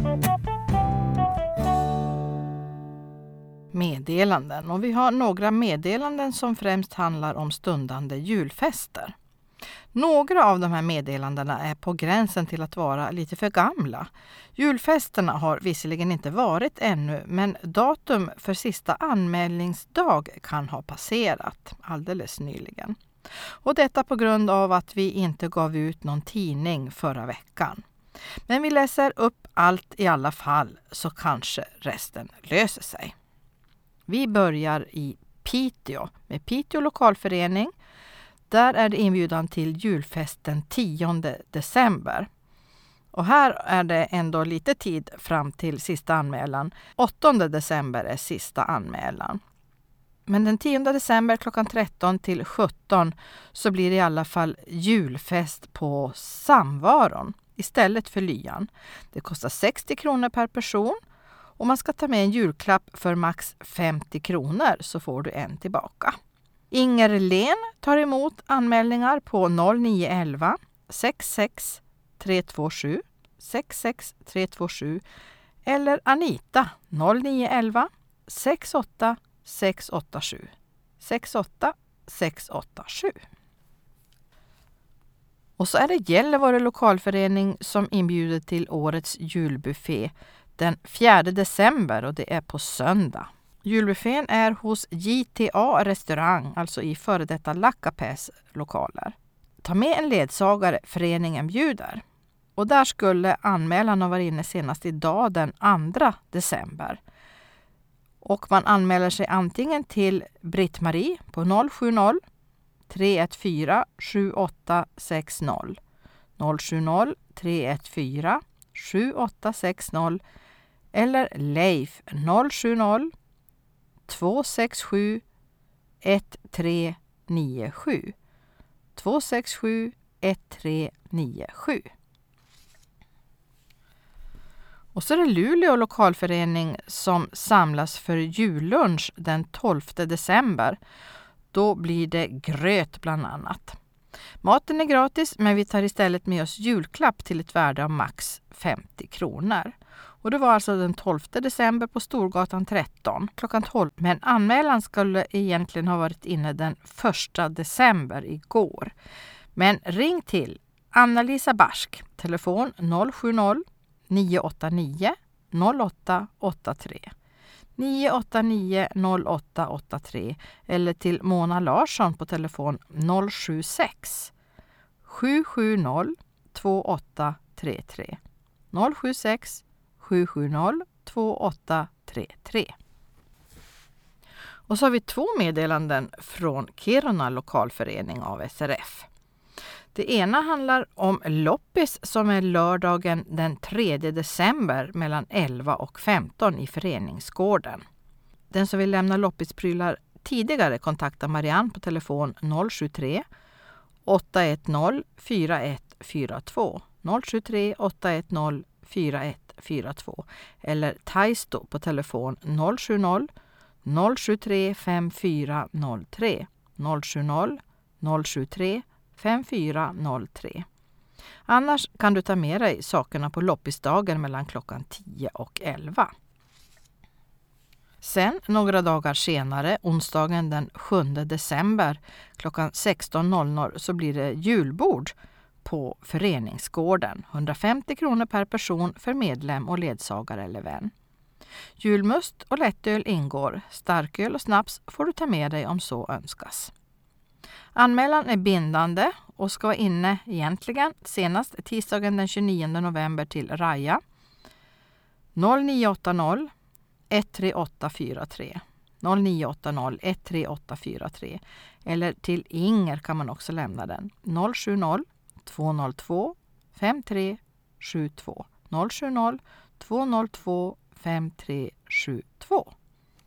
Meddelanden, och vi har några meddelanden som främst handlar om stundande julfester. Några av de här meddelandena är på gränsen till att vara lite för gamla. Julfesterna har visserligen inte varit ännu, men datum för sista anmälningsdag kan ha passerat alldeles nyligen. Och detta på grund av att vi inte gav ut någon tidning förra veckan. Men vi läser upp allt i alla fall, så kanske resten löser sig. Vi börjar i Piteå med Piteå lokalförening. Där är det inbjudan till julfesten 10 december. Och här är det ändå lite tid fram till sista anmälan. 8 december är sista anmälan. Men den 10 december klockan 13 till 17 så blir det i alla fall julfest på Samvaron istället för Lyan. Det kostar 60 kronor per person. Och man ska ta med en julklapp för max 50 kronor så får du en tillbaka. Inger Len tar emot anmälningar på 0911 66 327 66 327 eller Anita 0911 68 687 68 687. Och så är det Gällivare lokalförening som inbjuder till årets julbuffé den 4 december och det är på söndag. Julbuffén är hos JTA restaurang, alltså i före detta Lackapes lokaler. Ta med en ledsagare, föreningen bjuder. Och där skulle anmälan ha varit inne senast idag den 2 december. Och man anmäler sig antingen till Britt-Marie på 070 314 7860 070 314 7860 eller Leif 070 267 1397 267 1397. Och så är det Luleå lokalförening som samlas för jullunch den 12 december. Då blir det gröt bland annat. Maten är gratis, men vi tar istället med oss julklapp till ett värde av max 50 kronor. Och det var alltså den 12 december på Storgatan 13 klockan 12. Men anmälan skulle egentligen ha varit inne den 1 december igår. Men ring till Anna-Lisa Barsk, telefon 070 989 0883 989 0883 eller till Mona Larsson på telefon 076 770 2833 076 770 2833. Och så har vi 2 meddelanden från Kiruna lokalförening av SRF. Det ena handlar om loppis som är lördagen den 3 december mellan 11 och 15 i föreningsgården. Den som vill lämna loppisprylar tidigare kontaktar Marianne på telefon 073 810 4142 073 810 4142 eller Taisto på telefon 070 073 5403 070 073 5403. Annars kan du ta med dig sakerna på loppisdagen mellan klockan 10 och 11. Sen några dagar senare, onsdagen den 7 december klockan 16.00 så blir det julbord på föreningsgården. 150 kronor per person för medlem och ledsagare eller vän. Julmust och lättöl ingår. Starköl och snaps får du ta med dig om så önskas. Anmälan är bindande och ska vara inne egentligen senast tisdagen den 29 november till Raja 0980 13843 0980 13843 eller till Inger kan man också lämna den 070 202 5372 070 202 5372.